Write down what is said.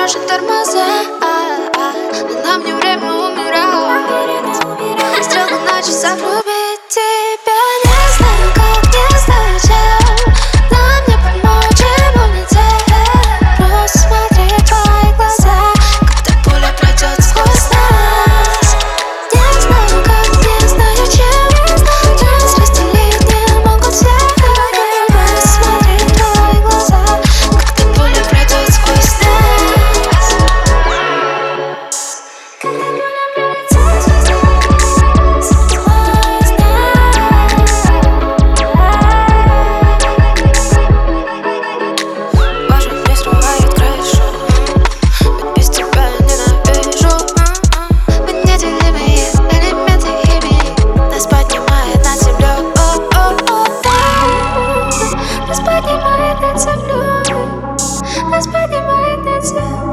наши тормоза, но нам не время умирать. Стрелка на часах любит тебя. Не знаю как, не знаю чем нам не помочь и улететь. Просто смотри в твои глаза, когда пуля пройдет сквозь нас. Не знаю как, не знаю чем нас разделить не могут все. Просто смотри в твои глаза, когда пуля пройдет сквозь нас. Нас поднимает над землей, нас поднимает над землей.